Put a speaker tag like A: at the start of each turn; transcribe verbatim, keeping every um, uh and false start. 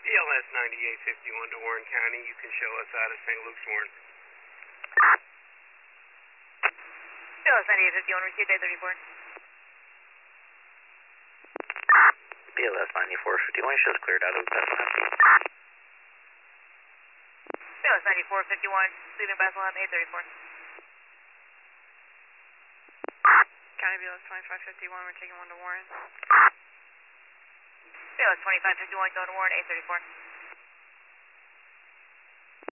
A: B L S ninety-eight fifty-one to Warren County. You can show us out of Saint Luke's, Warren.
B: B L S ninety-eight fifty-one, received eight thirty-four.
C: B L S ninety-four fifty-one shows cleared out of Bethlehem.
B: B L S ninety-four fifty-one, leaving Bethlehem, eight thirty-four.
D: County B L S twenty-five fifty-one, we're taking one to Warren.
B: B L S twenty-five fifty-one, going to Warren, eight thirty-four.